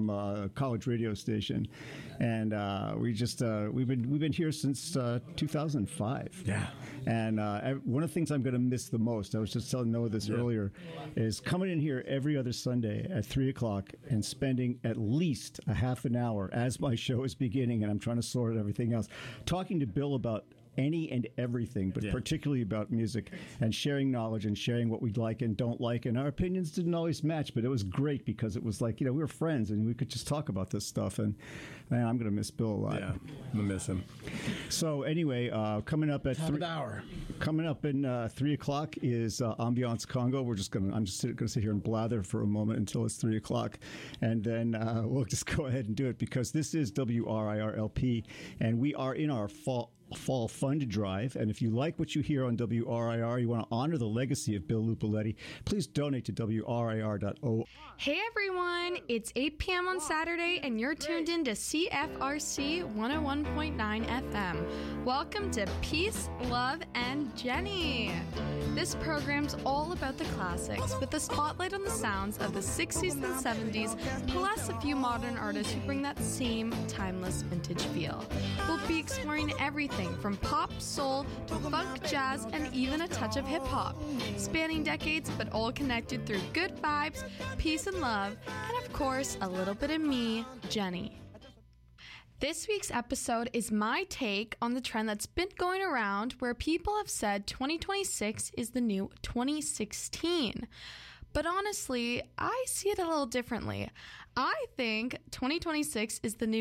from a college radio station, and we've been here since 2005. Yeah. And one of the things I'm going to miss the most, I was just telling Noah this earlier, is coming in here every other Sunday at 3:00 and spending at least a half an hour as my show is beginning and I'm trying to sort everything else, talking to Bill about any and everything, but particularly about music, and sharing knowledge and sharing what we like and don't like. And our opinions didn't always match, but it was great because it was like, we were friends and we could just talk about this stuff. And man, I'm going to miss Bill a lot. Yeah, I'm going to miss him. So anyway, coming up at coming up in 3:00 is Ambiance Congo. I'm just going to sit here and blather for a moment until it's 3:00, and then we'll just go ahead and do it because this is WRIR-LP, and we are in our fall fund drive. And if you like what you hear on WRIR, you want to honor the legacy of Bill Lupoletti, please donate to WRIR.org. Hey everyone, it's 8 p.m. on Saturday and you're tuned in to CFRC 101.9 FM. Welcome to Peace, Love, and Jenny. This program's all about the classics with the spotlight on the sounds of the 60s and 70s, plus a few modern artists who bring that same timeless vintage feel. We'll be exploring everything from pop, soul, to funk, jazz, and even a touch of hip-hop. Spanning decades, but all connected through good vibes, peace and love, and of course, a little bit of me, Jenny. This week's episode is my take on the trend that's been going around where people have said 2026 is the new 2016. But honestly, I see it a little differently. I think 2026 is the new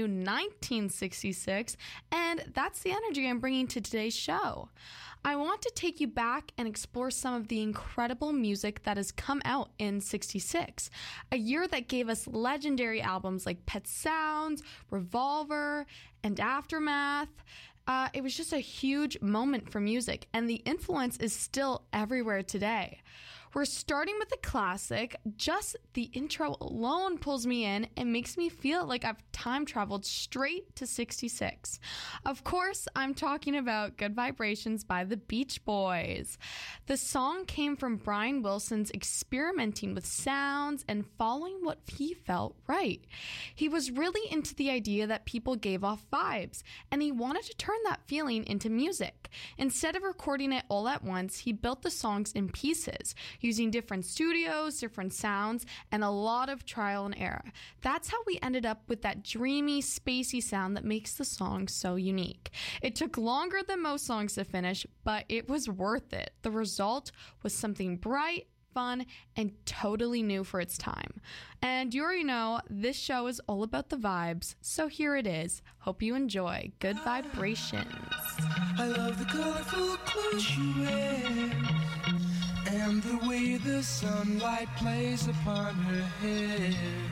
1966, and that's the energy I'm bringing to today's show. I want to take you back and explore some of the incredible music that has come out in 66, a year that gave us legendary albums like Pet Sounds, Revolver, and Aftermath. It was just a huge moment for music, and the influence is still everywhere today. We're starting with a classic. Just the intro alone pulls me in and makes me feel like I've time traveled straight to 66. Of course, I'm talking about Good Vibrations by the Beach Boys. The song came from Brian Wilson's experimenting with sounds and following what he felt right. He was really into the idea that people gave off vibes, and he wanted to turn that feeling into music. Instead of recording it all at once, he built the songs in pieces, using different studios, different sounds, and a lot of trial and error. That's how we ended up with that dreamy, spacey sound that makes the song so unique. It took longer than most songs to finish, but it was worth it. The result was something bright, fun, and totally new for its time. And you already know, this show is all about the vibes, so here it is. Hope you enjoy Good Vibrations. I love the colorful clothes you wear, and the way the sunlight plays upon her hair.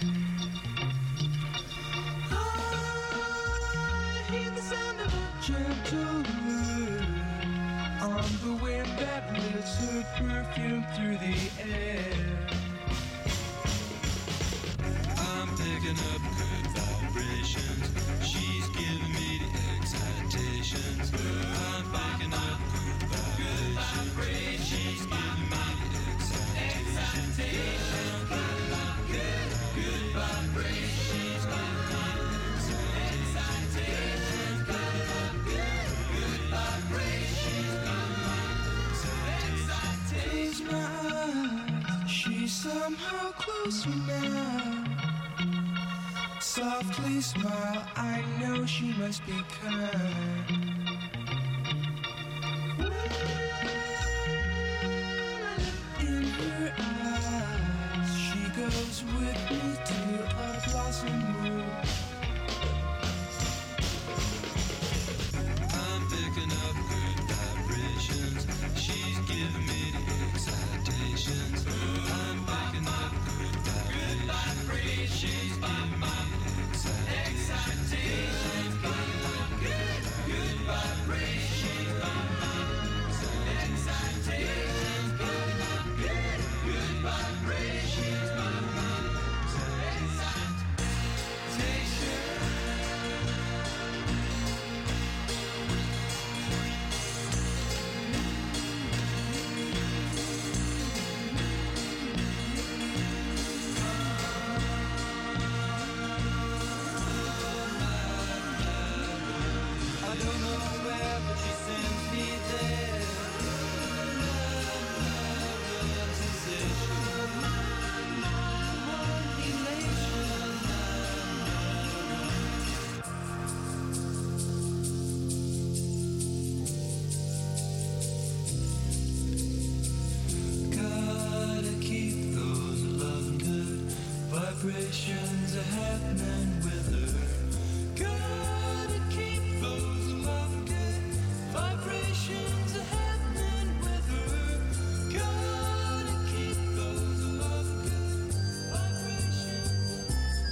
I hear the sound of a gentle word on the wind that lifts her perfume through the air. I'm picking up good vibrations. She's giving me the excitations. I'm picking up good vibrations. She's giving me the excitations. Good vibrations. She's giving me the excitations. Good vibrations. Close my eyes. She's somehow closer now. Softly smile, I know she must be kind. In her eyes, she goes with me to a blossom room. I'm picking up good vibrations. She's giving me the excitations. I'm picking up good vibrations. She's giving me the excitations. Good vibrations. happening with her. Gotta keep those love good vibrations happening with her. Gotta keep those love good vibrations.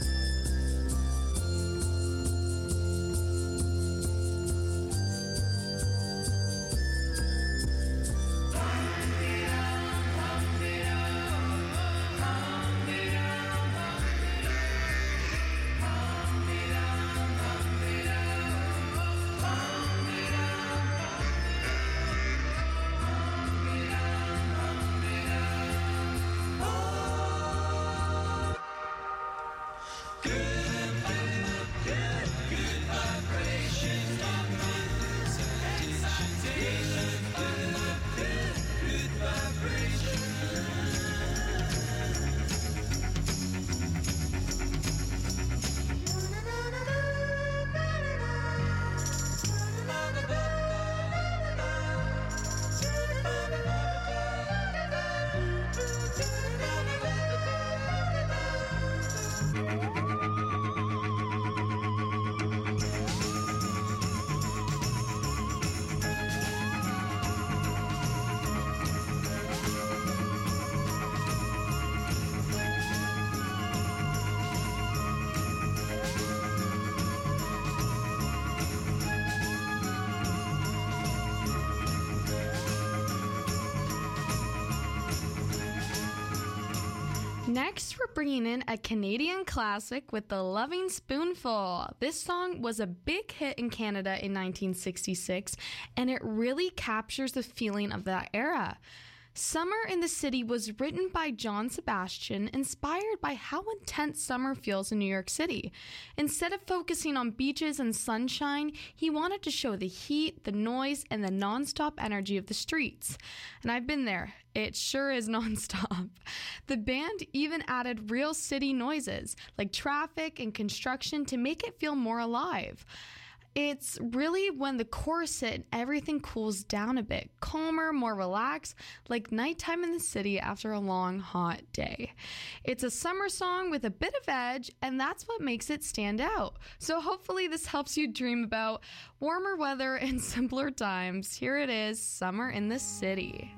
Next, we're bringing in a Canadian classic with The Loving Spoonful. This song was a big hit in Canada in 1966, and it really captures the feeling of that era. Summer in the City was written by John Sebastian, inspired by how intense summer feels in New York City. Instead of focusing on beaches and sunshine, he wanted to show the heat, the noise, and the nonstop energy of the streets. And I've been there. It sure is nonstop. The band even added real city noises, like traffic and construction, to make it feel more alive. It's really when the chorus hit and everything cools down a bit, calmer, more relaxed, like nighttime in the city after a long, hot day. It's a summer song with a bit of edge, and that's what makes it stand out. So hopefully this helps you dream about warmer weather and simpler times. Here it is, Summer in the City.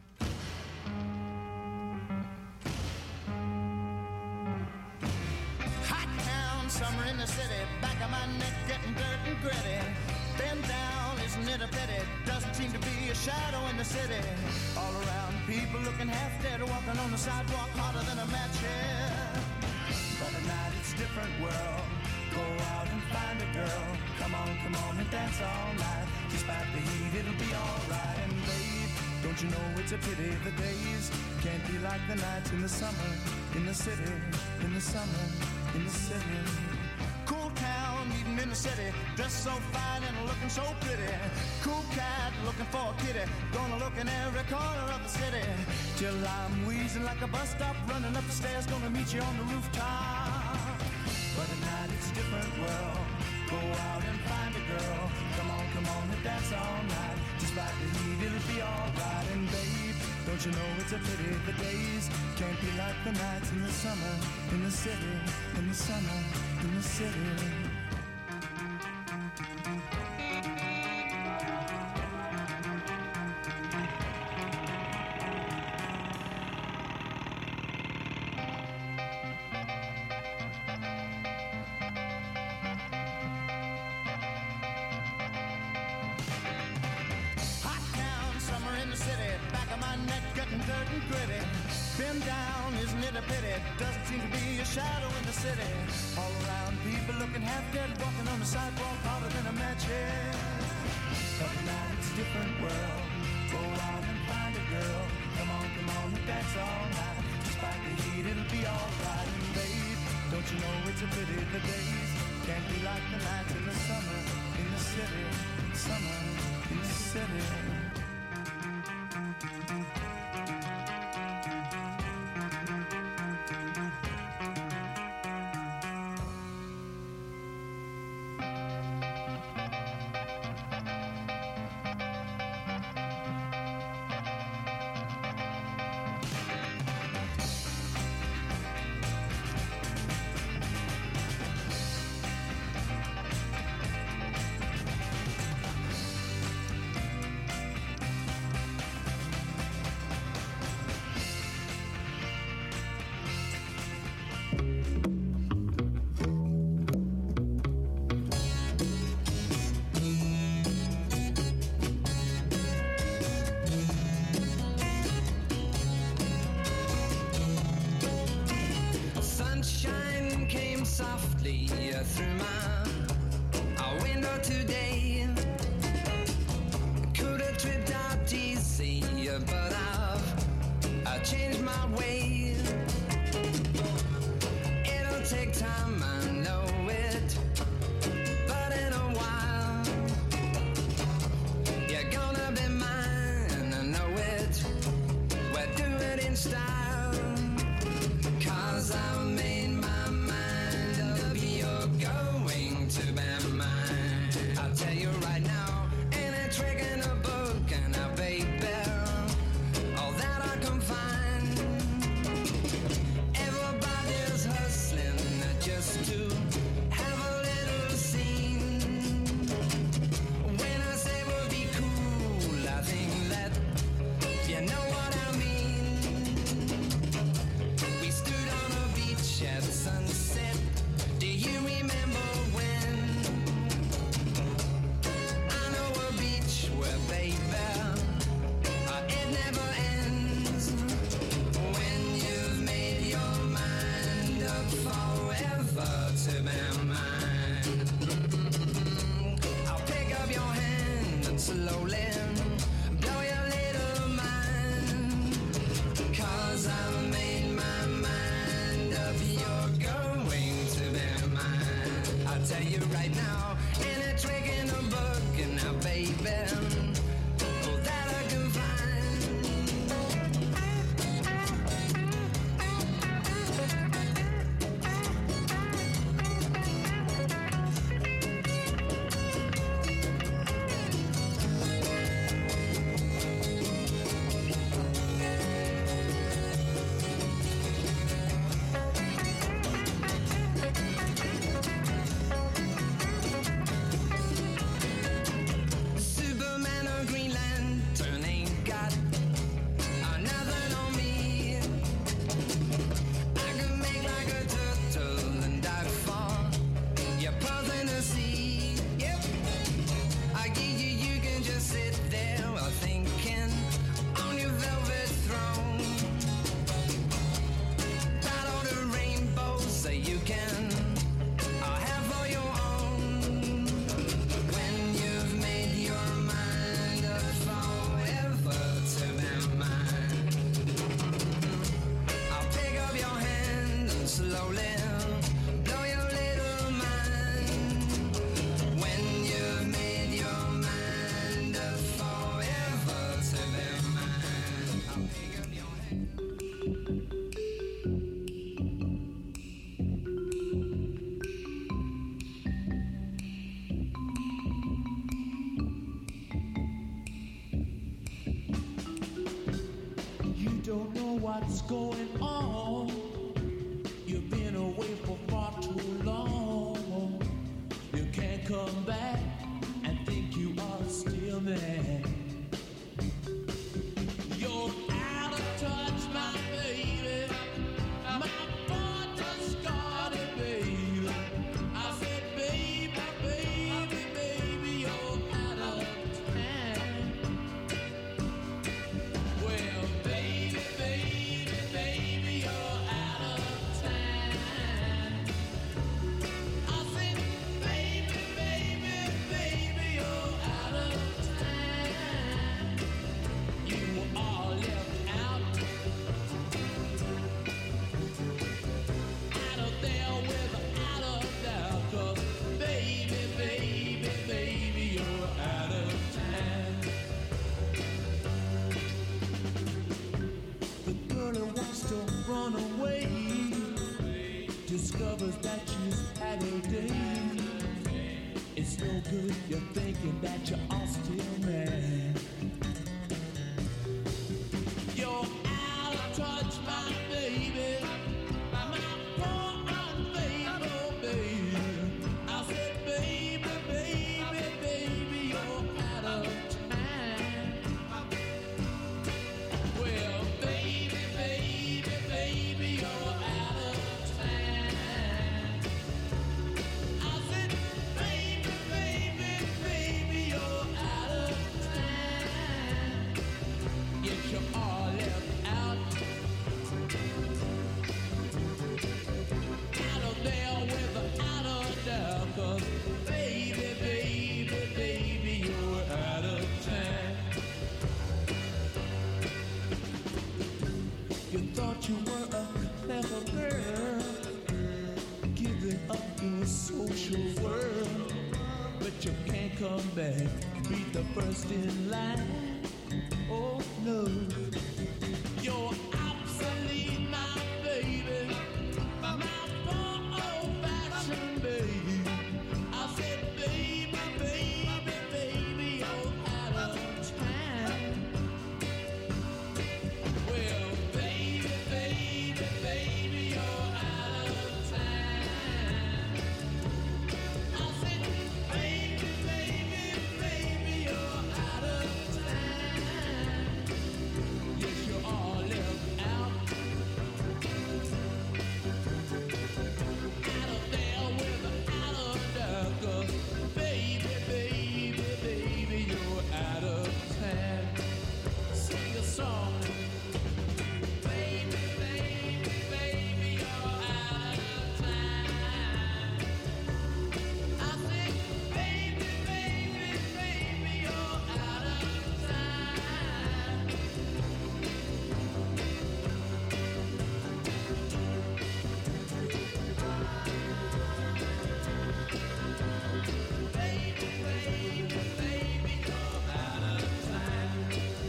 Hot town, summer in the city, back of my neck getting dirt and gritty. Bend down, isn't it a pity? Doesn't seem to be a shadow in the city. All around, people looking half dead, walking on the sidewalk harder than a match here. But at night it's a different world. Go out and find a girl. Come on and dance all night. Despite the heat, it'll be alright. And babe, don't you know it's a pity the days can't be like the nights in the summer, in the city, in the summer, in the city. Cool town, meeting in the city, dressed so fine and looking so pretty. Cool cat, looking for a kitty, gonna look in every corner of the city. Till I'm wheezing like a bus stop, running up the stairs, gonna meet you on the rooftop. But at night it's a different world. Go out and find a girl. Come on and dance all night. Despite the heat, it'll be alright. And babe, don't you know it's a pity the days can't be like the nights in the summer, in the city, in the summer, in the city. Dirt and gritty, been down, isn't it a pity? Doesn't seem to be a shadow in the city. All around, people looking half dead, walking on the sidewalk harder than a match here. But now it's a different world. Go out and find a girl. Come on and dance all night. Despite the heat, it'll be alright. And babe, don't you know it's a pity the days can't be like the nights in the summer, in the city, summer, in the city. through my window today. Could have tripped out easy, but I've changed my way. It'll take time, I know it, but in a while you're gonna be mine, I know it. We'll do it in style, 'cause I've made my mind up, you're going to be mine. I'll tell you right now, ain't a trick in a book, and a baby, all that I can find. Everybody's hustling just to have a little scene. When I say we'll be cool, I think that you know what I mean. We stood on a beach at sunset. Do you remember when? I know a beach where, baby, it never ends. When you've made your mind up forever to be mine, I'll pick up your hand and slowly blow your little mind. 'Cause I've made my mind up, you're going to be mine. I'll tell you right now, ain't a trick in a book, and now, baby, all that I can find. Superman or Green Lantern ain't got nothing on me. I can make like a turtle and dive far. You're pausing to see. Yep. I give you can just sit there while thinking on your velvet throne. Got all the rainbows so you can have all your own. When you've made your mind up forever to be mine, I'll pick up your hand and slowly blow your little mind. When you've made your mind up forever to be mine, I'll pick up your hand. You don't know what's going on. You've been away for far too long. You can't come back and think you are still there. You're out of touch, my baby. My heart just got it, baby. I said, baby, baby, baby, you're out of time. Well, baby, baby, baby, you're out of time. I said, baby, baby, baby, you're out of time. You are left out of there without a doubt. 'Cause baby, baby, baby, you're out of time. The girl who wants to run away discovers that she's had a day. It's no good, you're thinking that you are still mad. You're out of touch, my baby. My poor unfaithful baby. I said, baby, baby, baby, you're out of time. Well, baby, baby, baby, you're out of time. I said, baby, baby, baby, you're out of time. special world, but you can't come back, be the first in line. Oh no, you're obsolete, my baby, my poor old-fashioned baby. I said, baby, baby, baby, you're out of time. Well, baby, baby, baby, you're out of time. I said, baby, baby, baby, you're out of time. Yes, you are left out. Out of there without a doubt, 'cause baby, baby, baby, you're out of time. Sing a song. Baby, baby, baby, you're out of time. I said, baby, baby, baby, you're out of time. Baby, baby, baby, you're out of time.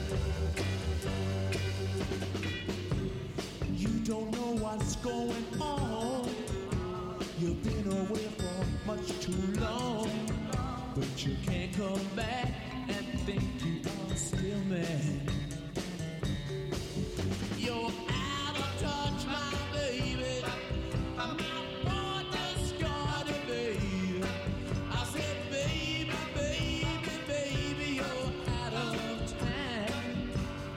You don't know what's going on. You've been away for much too long, but you can't come back and think you are still mad. You're out of touch, my baby. My border scarred, baby. I said, baby, baby, baby, you're out of time.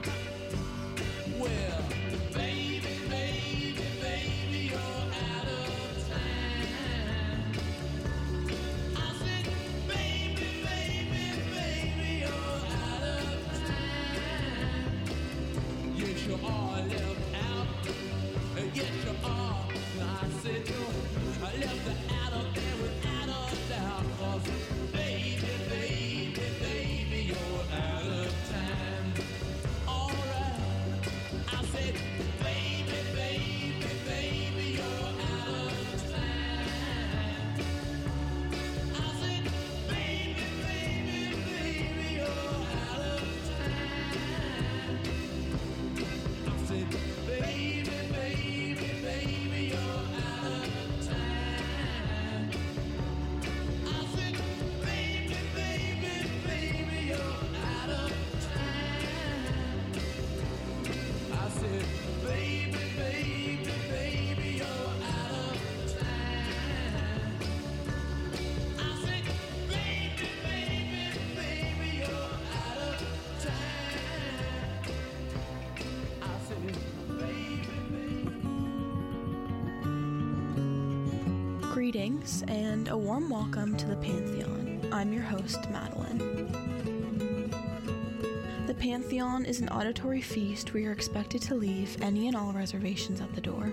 Well, baby, baby, baby, you're out of time. I said, baby, baby, baby, you're out of time. Yes, you are left out. Yes, you are. I said, no, I left out of there without a doubt. 'Cause baby, baby, baby, you're out of time. All right. I said, baby, baby, baby, you're out of time. I said, baby, baby, baby, you're out of time. I said, baby, baby, baby, you're out of time. I said, baby, baby, baby, you're out of time. I said, baby, baby, baby, you're out of time. I said, baby, baby, baby, you're out of time. I said, baby, baby. Greetings and a warm welcome to the Pantheon. I'm your host, Madeline. The Pantheon is an auditory feast where you're expected to leave any and all reservations at the door.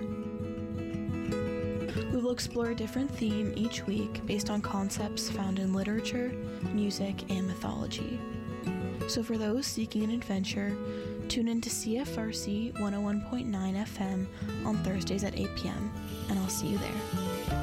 We will explore a different theme each week based on concepts found in literature, music, and mythology. So for those seeking an adventure, tune in to CFRC 101.9 FM on Thursdays at 8 p.m., and I'll see you there.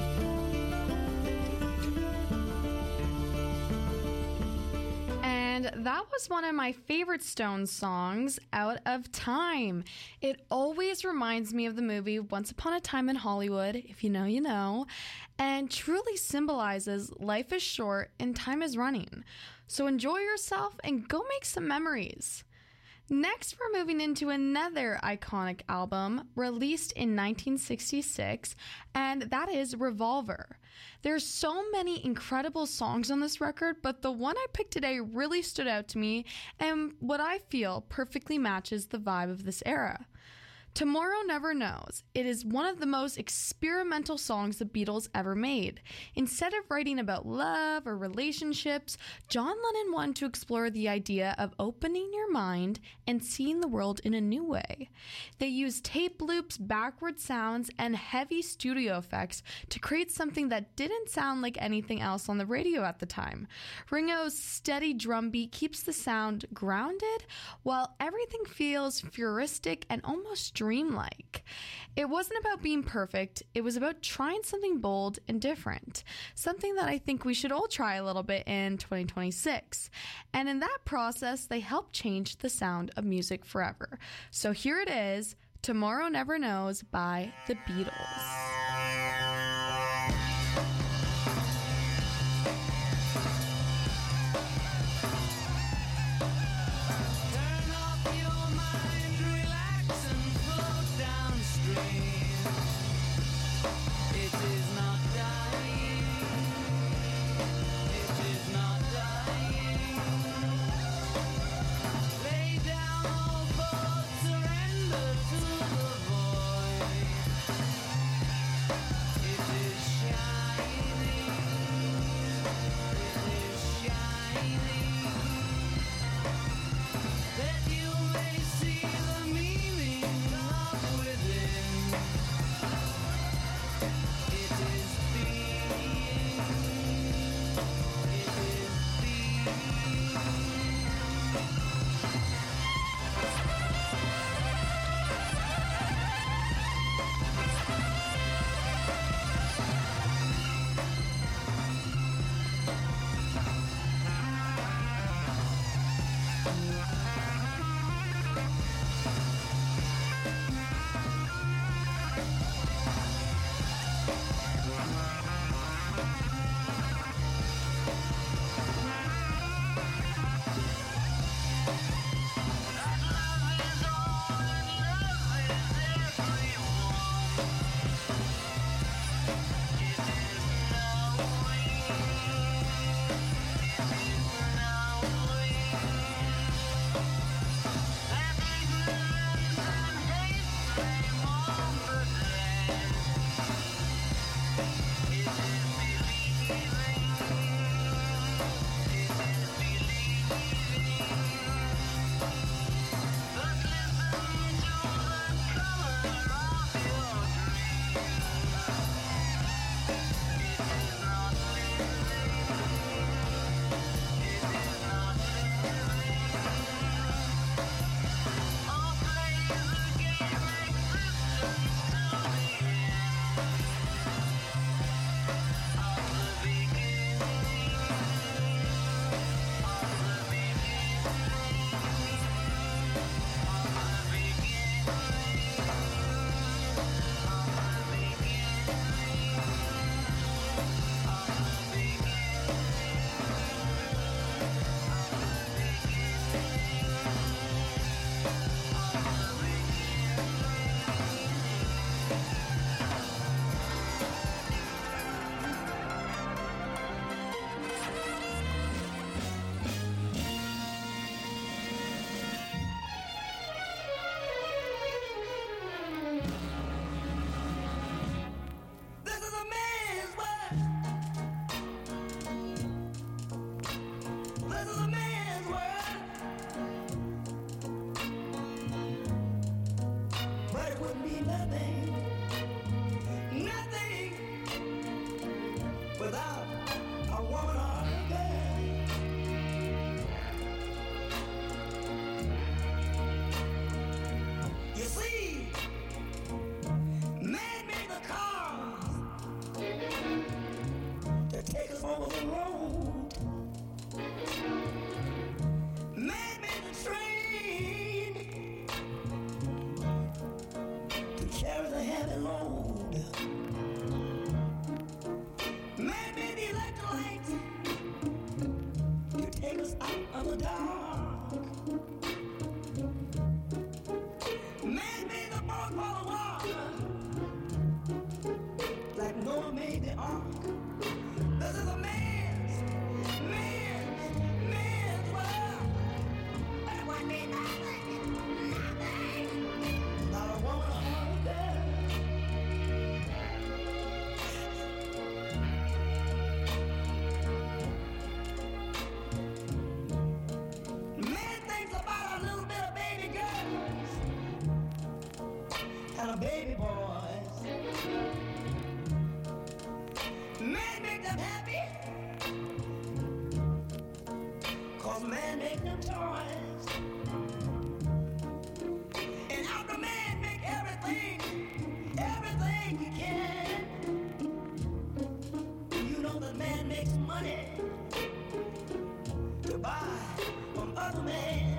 And that was one of my favorite Stones songs, Out of Time. It always reminds me of the movie Once Upon a Time in Hollywood, if you know, you know, and truly symbolizes life is short and time is running. So enjoy yourself and go make some memories. Next, we're moving into another iconic album released in 1966, and that is Revolver. There's so many incredible songs on this record, but the one I picked today really stood out to me and what I feel perfectly matches the vibe of this era. Tomorrow Never Knows. It is one of the most experimental songs the Beatles ever made. Instead of writing about love or relationships, John Lennon wanted to explore the idea of opening your mind and seeing the world in a new way. They used tape loops, backward sounds, and heavy studio effects to create something that didn't sound like anything else on the radio at the time. Ringo's steady drum beat keeps the sound grounded, while everything feels futuristic and almost dreamlike. It wasn't about being perfect, it was about trying something bold and different, something that I think we should all try a little bit in 2026. And in that process, they helped change the sound of music forever. So here it is, Tomorrow Never Knows by the Beatles. Man make them toys, and out the man make makes money to buy from other men.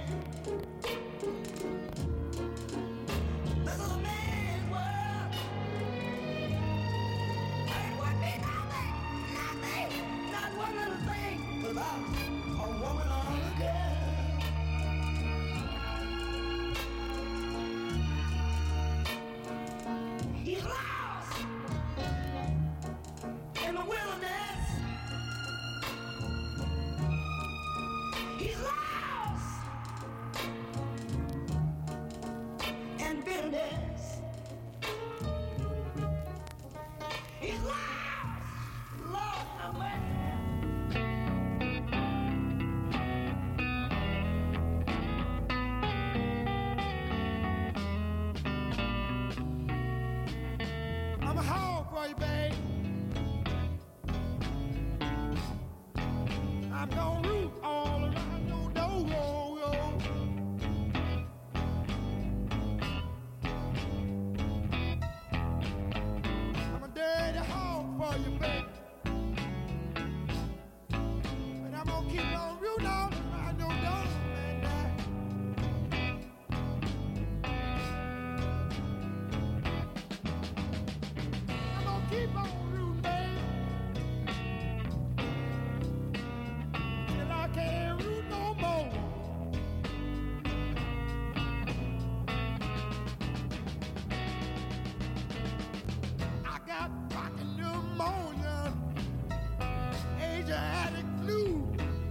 This is a man's world. Ain't what be nothing, not one little thing without a woman or a girl. He's lost in the wilderness. He's lost in bitterness. He's lost no mercy. I'm a hog for you, babe. I'm gonna root all around your door. I'm a dirty hog for you, babe. But I'm gonna keep on rooting all around your door, man. I'm gonna keep on rooting, babe, till I can't root no more. I got rockin' pneumonia, Asiatic flu.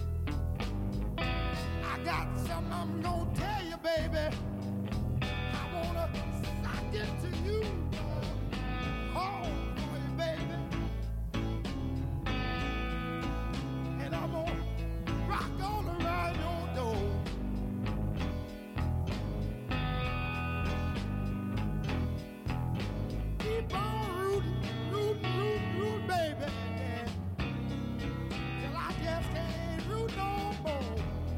I got something I'm gonna tell you, baby. I wanna sock it to you. Oh, boy, baby. And I'm gonna rock all around your door. Keep on rootin', baby. Till I just can't root no more.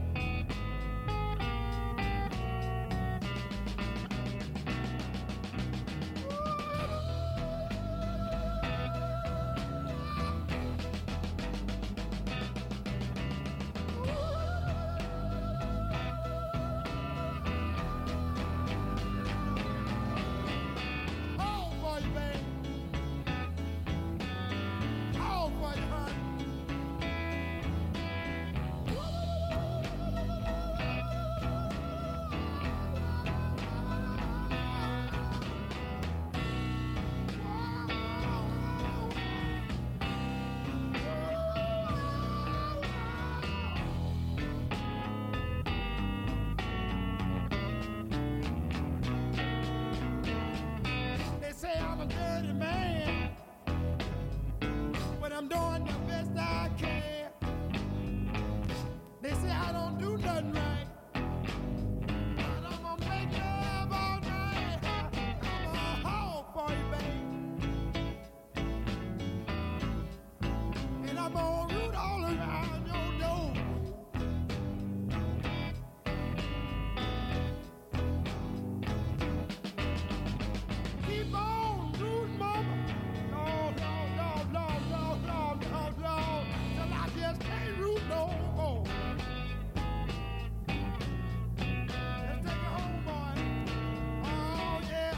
Oh, for you, babe. Oh, for you, honey. They say I'm a dirty man, but I'm doing the best I can. They say I don't do nothing right, but I'm gonna make love all night. I'm a hog for you, babe, and I'm gonna root all around your door. Keep on rooting, mama. Lord, Lord, Lord, Lord, Lord, Lord, Lord, till I just can't root no more. Let's take it home, boy. Oh, yeah.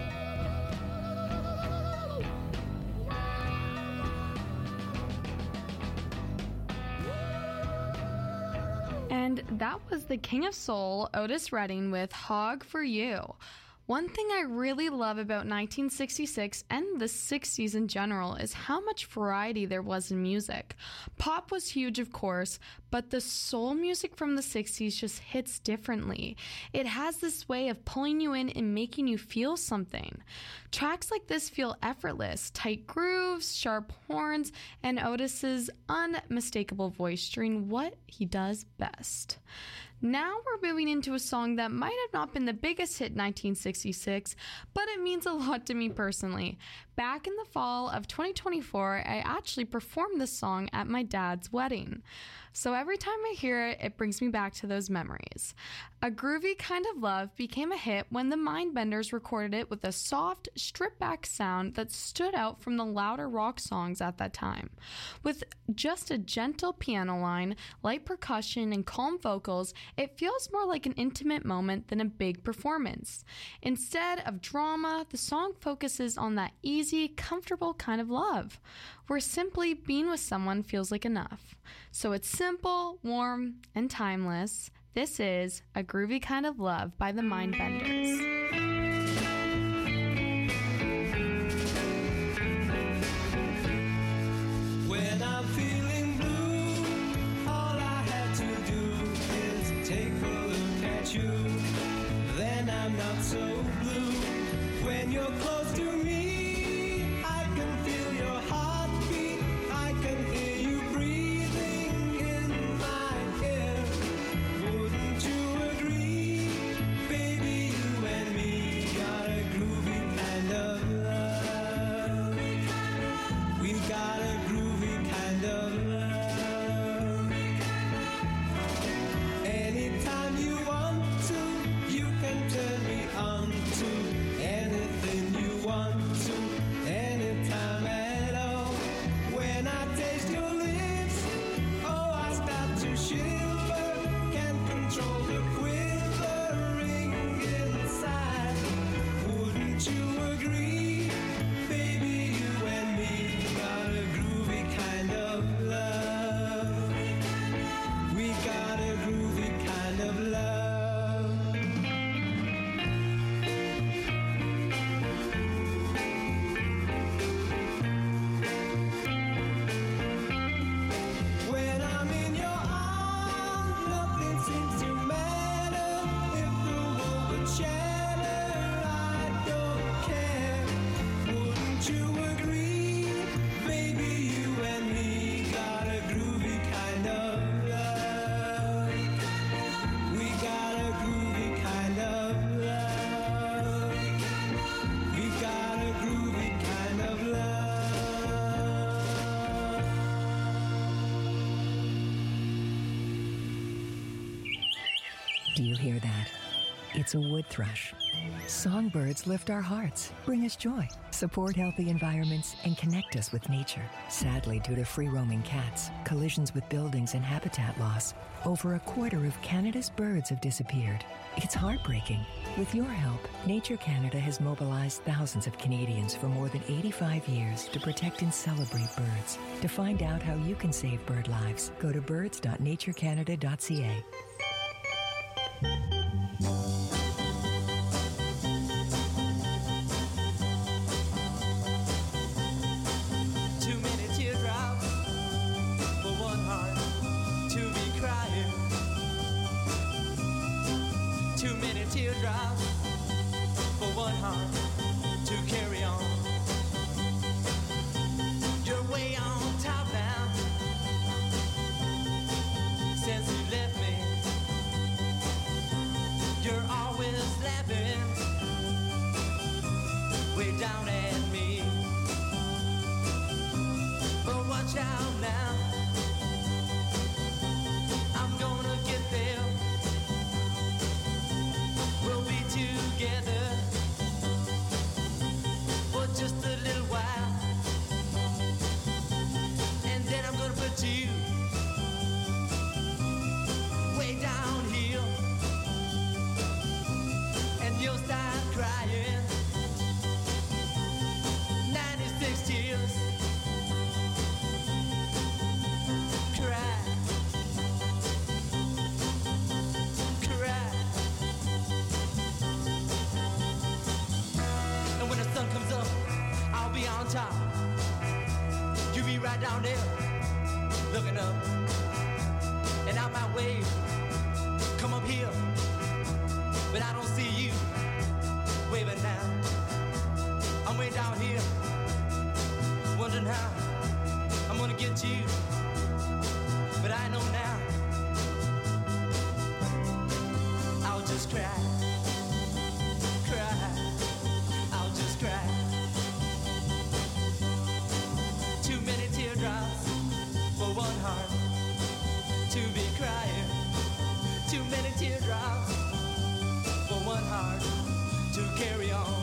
And that was the King of Soul, Otis Redding, with Hog for You. One thing I really love about 1966 and the 60s in general is how much variety there was in music. Pop was huge, of course, but the soul music from the 60s just hits differently. It has this way of pulling you in and making you feel something. Tracks like this feel effortless, tight grooves, sharp horns, and Otis's unmistakable voice doing what he does best. Now we're moving into a song that might have not been the biggest hit in 1966, but it means a lot to me personally. Back in the fall of 2024, I actually performed this song at my dad's wedding. So every time I hear it, it brings me back to those memories. A Groovy Kind of Love became a hit when the Mindbenders recorded it with a soft, stripped-back sound that stood out from the louder rock songs at that time. With just a gentle piano line, light percussion, and calm vocals, it feels more like an intimate moment than a big performance. Instead of drama, the song focuses on that easy, comfortable kind of love, where simply being with someone feels like enough. So it's simple, warm, and timeless. This is A Groovy Kind of Love by the Mindbenders. When I'm feeling blue, all I have to do is take a look at you. Then I'm not so blue. When you're close to me, I can feel your heartbeat. I can hear you breathing in my ear. Wouldn't you agree? Baby, you and me got a groovy kind of love. We got a groovy kind of love. Anytime you want to, you can turn me on to anything you want to, anytime at all. When I taste your lips, oh, I start to shiver. Can't control the quivering inside. Wouldn't you agree? Baby, you and me got a groovy kind of love. We got a groovy kind of love. When I'm in your arms, nothing seems to matter. If the world would shatter, I don't care. Wouldn't you agree? Baby, you and me got a groovy kind of love. We got a groovy kind of love. We got a groovy kind of love. Do you hear that? It's a wood thrush. Songbirds lift our hearts, bring us joy, support healthy environments, and connect us with nature. Sadly, due to free-roaming cats, collisions with buildings, and habitat loss, over a quarter of Canada's birds have disappeared. It's heartbreaking. With your help, Nature Canada has mobilized thousands of Canadians for more than 85 years to protect and celebrate birds. To find out how you can save bird lives, go to birds.naturecanada.ca. Too many teardrops for one heart to be crying. Too many teardrops for one heart to carry on. You're way on top now since you left me. You're always laughing way down at me. But watch out now, I'm gonna get there. We'll be together for just a little while, and then I'm gonna put you way down here, and you'll start crying. 96 tears. Cry. Cry. And when the sun comes up, I'll be on top. You be right down there, looking up. And I might wave, come up here, but I don't see you waving now. I'm way down here, wondering how I'm gonna get to you. But I know now cry, cry, I'll just cry. Too many teardrops for one heart to be crying. Too many teardrops for one heart to carry on.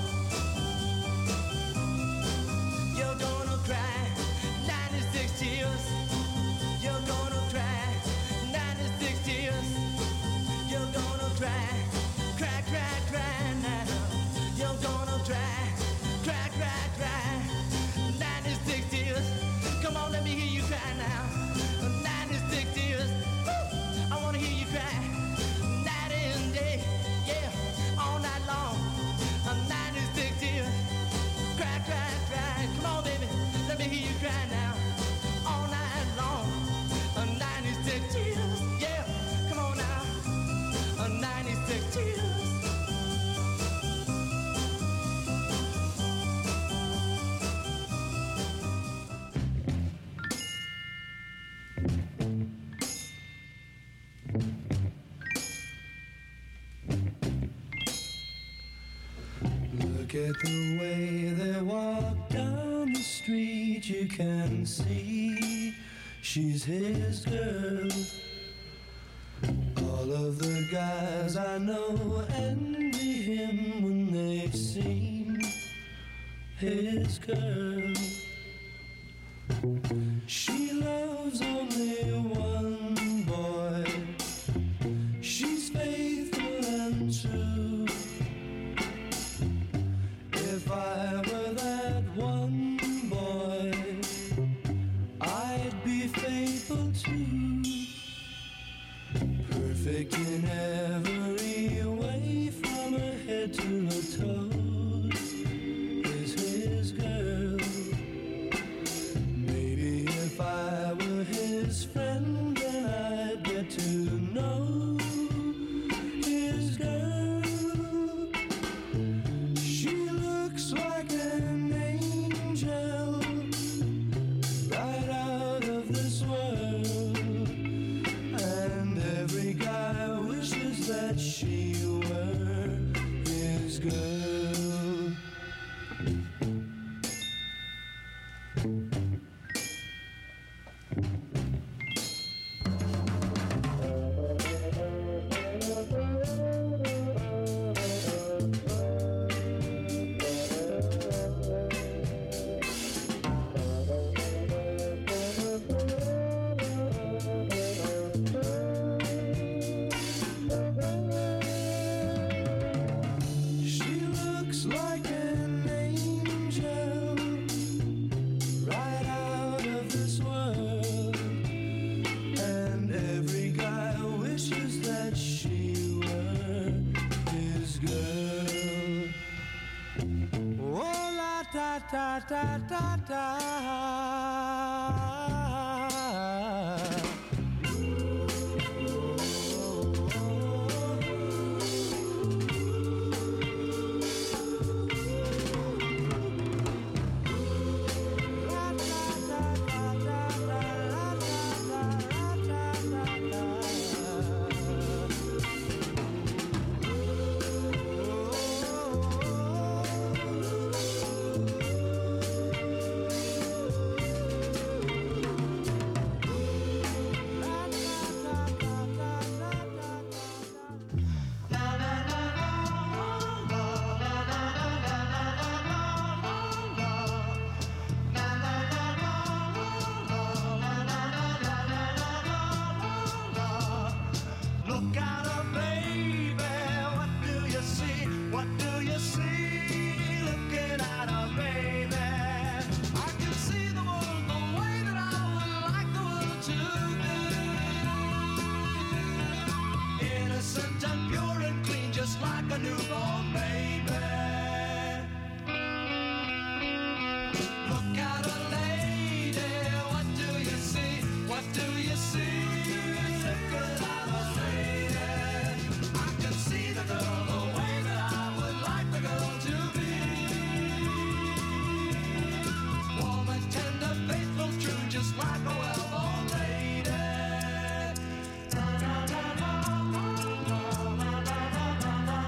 You're gonna cry 96 tears. You're gonna cry 96 tears. You're gonna cry, cry, cry, cry now. You're gonna cry, cry, cry, cry 96 tears. Come on, let me hear you cry now. 96 tears. Woo! I wanna hear you cry night and day, yeah, all night long. 96 tears. Cry, cry, cry. Come on, baby, let me hear you cry now. All night long. 96 tears. Yeah, come on now. 96 tears. Look at the way they walk down the street. You can see she's his girl. All of the guys I know envy him when they've seen his girl. She loves only one boy. She's faithful and true. If I were that one boy, I'd be faithful too. Perfect in every way, from her head to her toes, is his girl. Maybe if I were his friend, then I'd get to know his girl. She looks like an angel, right out of this world. And every guy wishes that she were his girl. She looks like an angel, right out of this world. And every guy wishes that she were his girl. Oh, la da da da da da. Look at her, baby. What do you see? What do you see? Looking at her, baby. I can see the world the way that I would like the world to be. Innocent and pure and clean, just like a newborn baby. Look at her, lady. What do you see? What do you see? Looking at her, lady. I can see the girl the way that I would like the girl to be. Warm and tender, faithful, true, just like a well-born lady.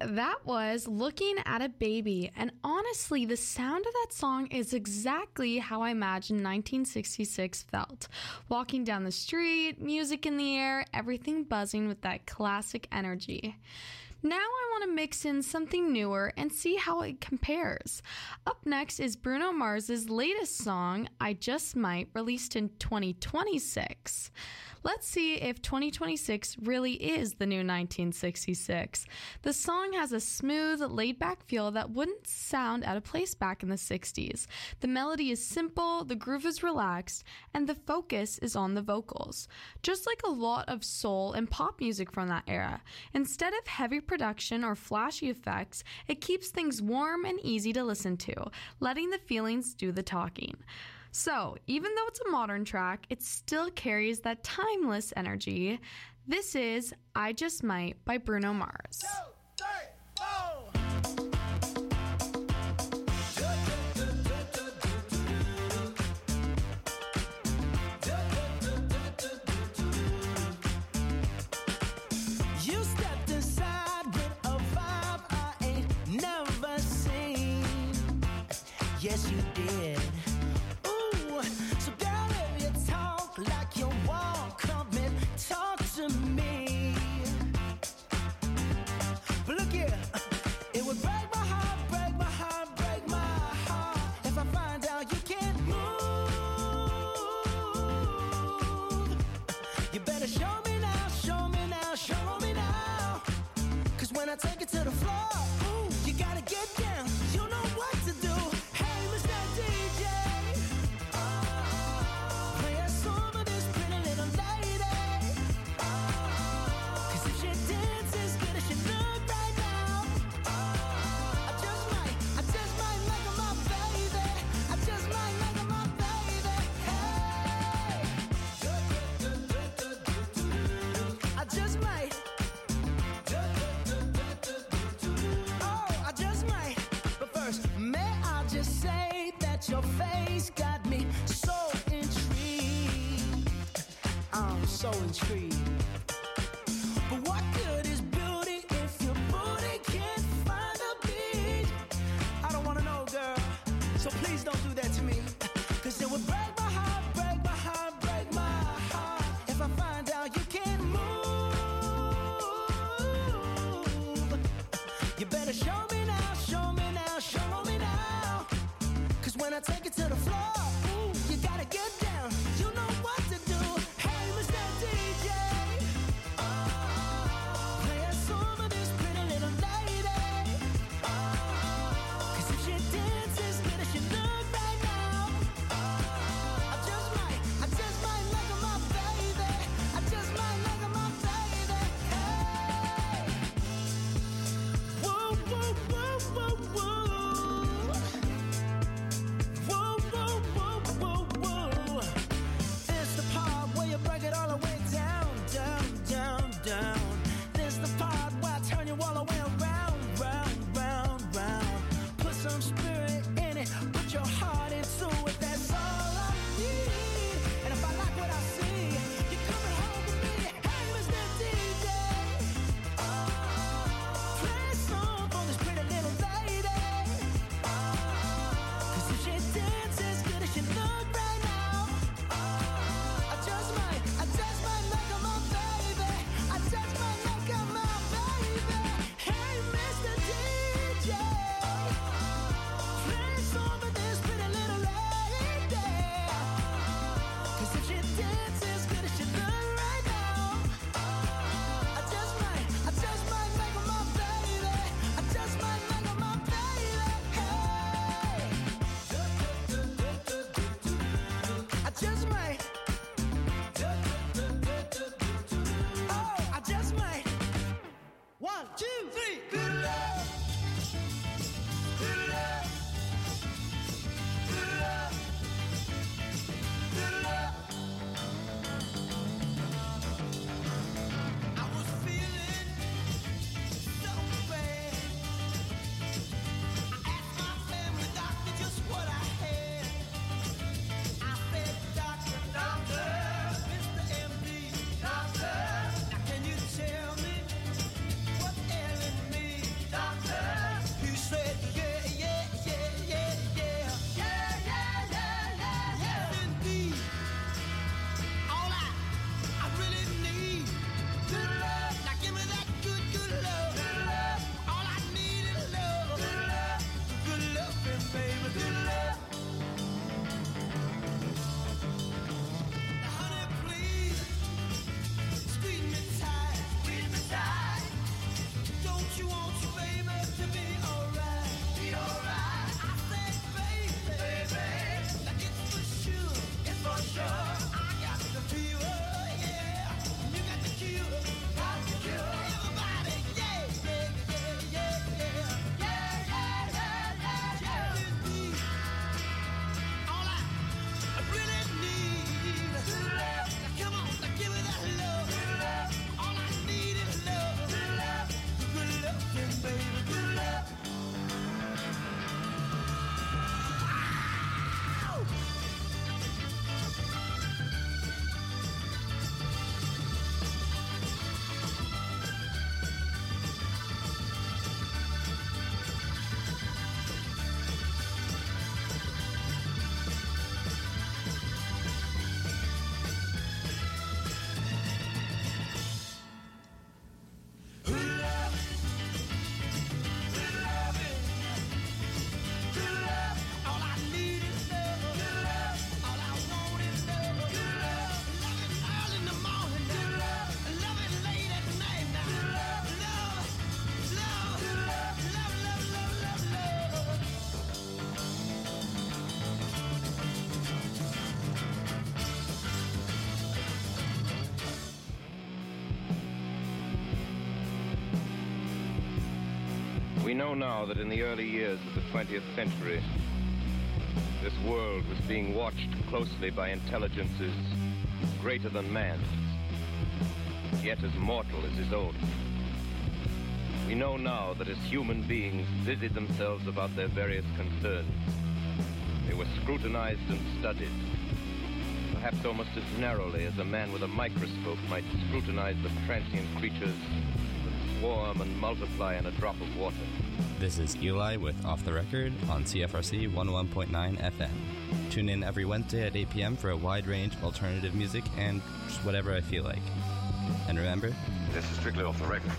that was Looking at a Baby, and honestly, the sound of that song is exactly how I imagine 1966 felt. Walking down the street, music in the air, everything buzzing with that classic energy. Now I want to mix in something newer and see how it compares. Up next is Bruno Mars's latest song, I Just Might, released in 2026. Let's see if 2026 really is the new 1966. The song has a smooth, laid-back feel that wouldn't sound out of place back in the 60s. The melody is simple, the groove is relaxed, and the focus is on the vocals. Just like a lot of soul and pop music from that era. Instead of heavy production or flashy effects, it keeps things warm and easy to listen to, letting the feelings do the talking. So, even though it's a modern track, it still carries that timeless energy. This is I Just Might by Bruno Mars. 2, 3, 4. You stepped inside with a vibe I ain't never seen. Yes, you did. So girl, if you talk like you walk, come and talk to me. But look here, it would break my heart, break my heart, break my heart if I find out you can't move. You better show me now, show me now, show me now. 'Cause when I take it to the floor, ooh, you gotta get down. You know what to do. Hey, Mr. DJ. Your face got me so intrigued. I'm so intrigued. But what good is beauty if your booty can't find a beat? I don't wanna know, girl. So please don't do that to me. 'Cause it would break my heart, break my heart, break my heart if I find out you can't move. You better show me now, show me now, show me now. 'Cause when I take it to the floor, ooh, you gotta get down. You know what to do. Hey, Mr. DJ. We know now that in the early years of the 20th century, this world was being watched closely by intelligences greater than man's, yet as mortal as his own. We know now that as human beings busied themselves about their various concerns, they were scrutinized and studied, perhaps almost as narrowly as a man with a microscope might scrutinize the transient creatures that swarm and multiply in a drop of water. This is Eli with Off the Record on CFRC 101.9 FM. Tune in every Wednesday at 8 p.m. for a wide range of alternative music and just whatever I feel like. And remember, this is strictly Off the Record.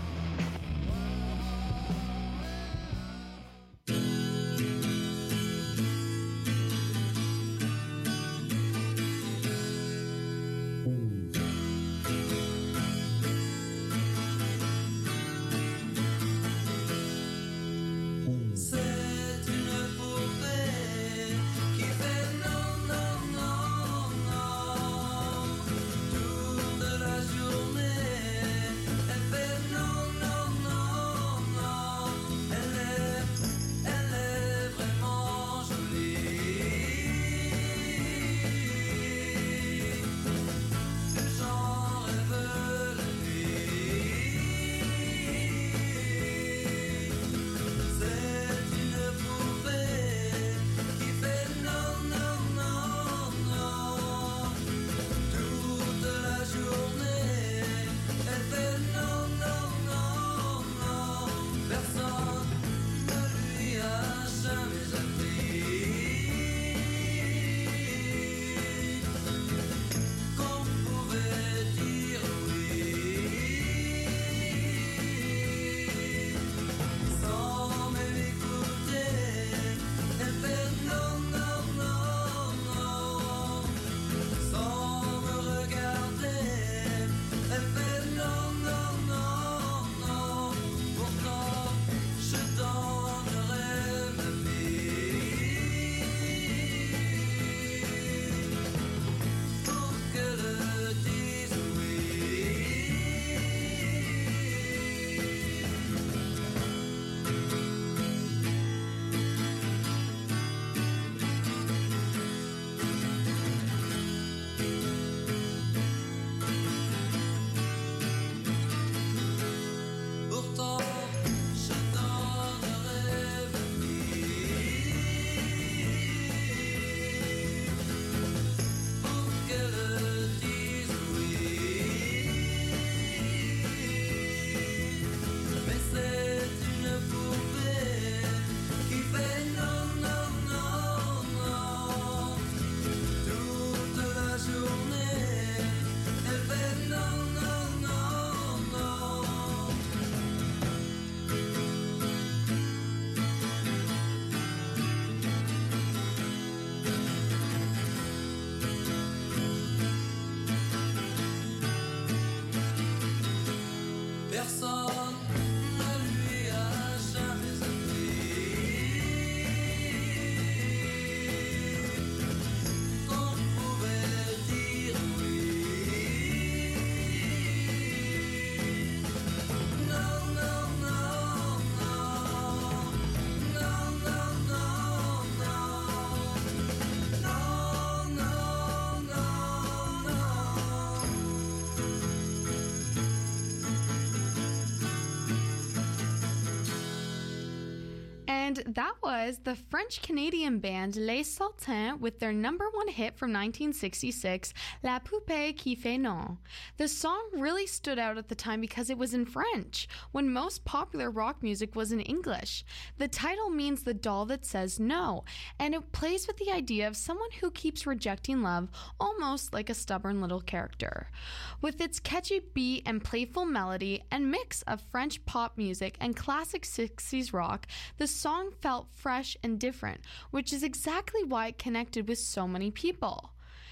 That was the French-Canadian band Les Sultans with their number one hit from 1966, La Poupée qui fait non. The song really stood out at the time because it was in French, when most popular rock music was in English. The title means the doll that says no, and it plays with the idea of someone who keeps rejecting love, almost like a stubborn little character. With its catchy beat and playful melody and mix of French pop music and classic 60s rock, the song felt fresh and different, which is exactly why it connected with so many people.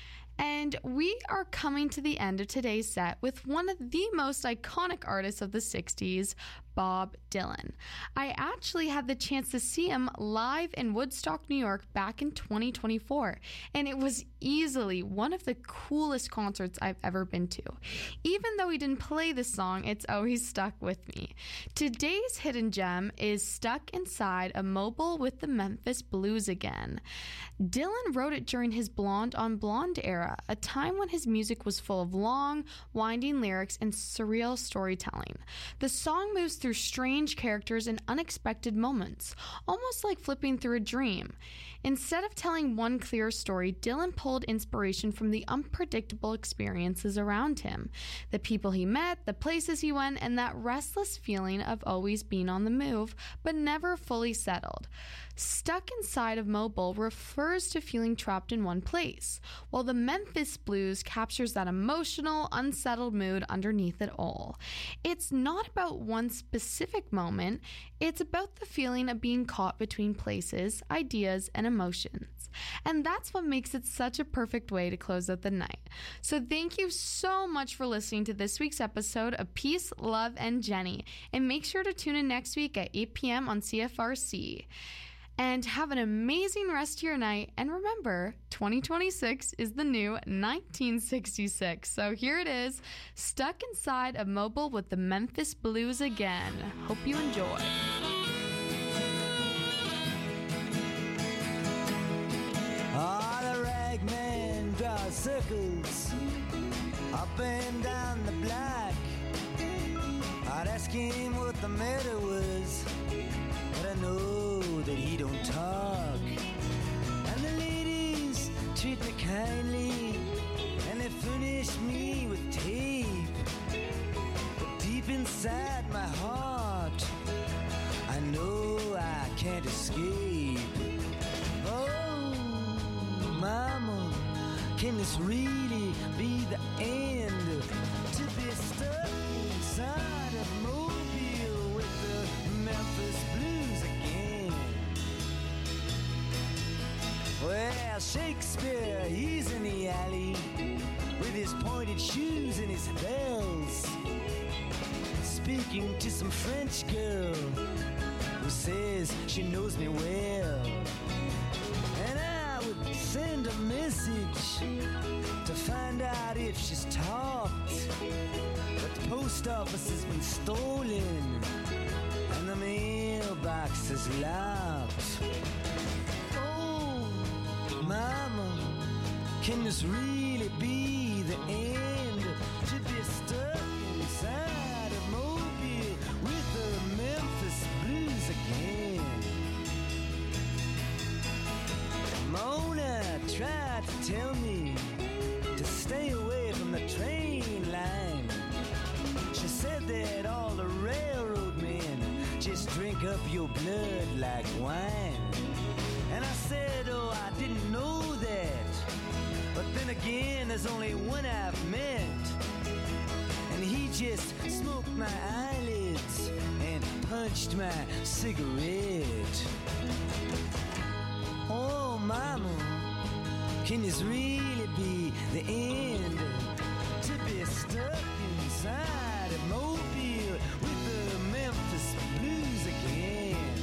And we are coming to the end of today's set with one of the most iconic artists of the 60s, Bob Dylan. I actually had the chance to see him live in Woodstock, New York back in 2024, and it was easily one of the coolest concerts I've ever been to. Even though he didn't play the song, it's always stuck with me. Today's hidden gem is Stuck Inside a Mobile with the Memphis Blues Again. Dylan wrote it during his Blonde on Blonde era, a time when his music was full of long, winding lyrics and surreal storytelling. The song moves through strange characters and unexpected moments, almost like flipping through a dream. Instead of telling one clear story, Dylan pulled inspiration from the unpredictable experiences around him, the people he met, the places he went, and that restless feeling of always being on the move, but never fully settled. Stuck Inside of Mobile refers to feeling trapped in one place, while the Memphis Blues captures that emotional, unsettled mood underneath it all. It's not about one specific moment, it's about the feeling of being caught between places, ideas, and emotions. And that's what makes it such a perfect way to close out the night. So thank you so much for listening to this week's episode of Peace, Love, and Jenny. And make sure to tune in next week at 8 p.m. on CFRC. And have an amazing rest of your night. And remember, 2026 is the new 1966. So here it is, Stuck Inside a Mobile with the Memphis Blues Again. Hope you enjoy. The ragman draws circles up and down the block. I'd ask him what the matter was, but I know that he don't talk. And the ladies treat me kindly, and they furnish me with tape. But deep inside my heart, I know I can't escape. Oh, mama, can this really be the end? To be stuck inside a mobile with the Memphis Blues again. Well, Shakespeare, he's in the alley with his pointed shoes and his bells, speaking to some French girl who says she knows me well. And I would send a message to find out if she's talked, but the post office has been stolen and the mailbox is locked. Oh, mama, can this really be the end? To be stuck inside a mobile with the Memphis Blues again. Mona tried to tell me to stay away from the train line. She said that all the railroad men just drink up your blood like wine. And I said, oh, I didn't know that. But then again, there's only one I've met, and he just smoked my eyelids and punched my cigarette. Oh, mama, can this really be the end? To be stuck inside a mobile with the Memphis Blues again.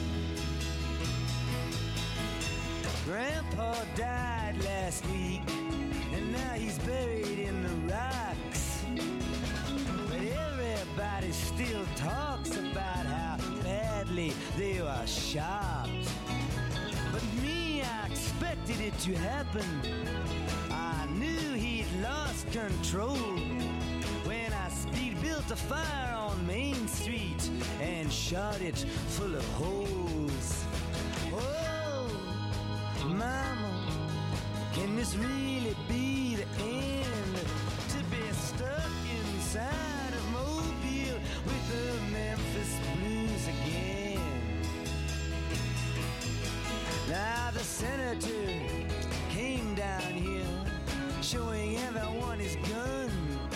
Grandpa died last week, and now he's buried in the rocks. But everybody still talks about how badly they were shot. But me, I expected it to happen. I knew he'd lost control when I speed-built a fire on Main Street and shot it full of holes. Oh, mama, can this really be the end? To be stuck inside a mobile with the Memphis Blues again. Now the senator came down here, showing everyone his gun,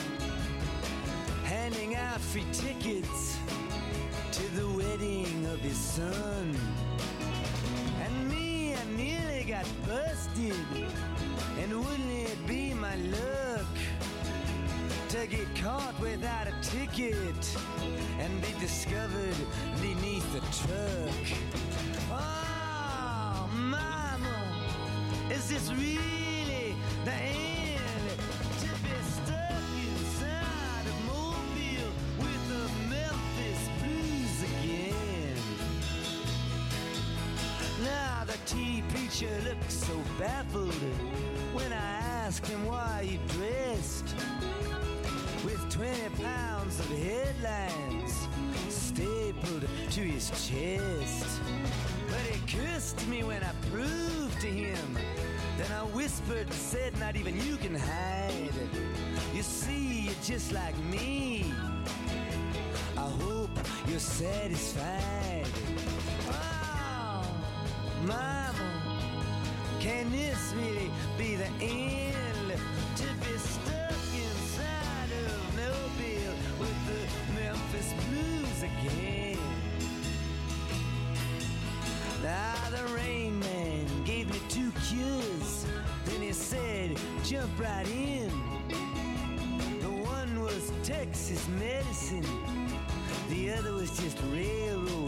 handing out free tickets to the wedding of his son. And me, I nearly got busted, and wouldn't it be my luck to get caught without a ticket and be discovered beneath the truck. Oh, mama, is this really the end? To be stuck inside a mobile with the Memphis Blues again. Now the tea preacher looked so baffled when I asked him why he dressed with 20 pounds of headlines stapled to his chest. But he cursed me when I proved to him. Then I whispered and said, not even you can hide. You see, you're just like me. I hope you're satisfied. Oh, mama, can this really be the end? To be stuck inside of Mobile with the Memphis Blues again. Now the Rain Man gave me 2 cures. Then he said, jump right in. The one was Texas medicine. The other was just railroad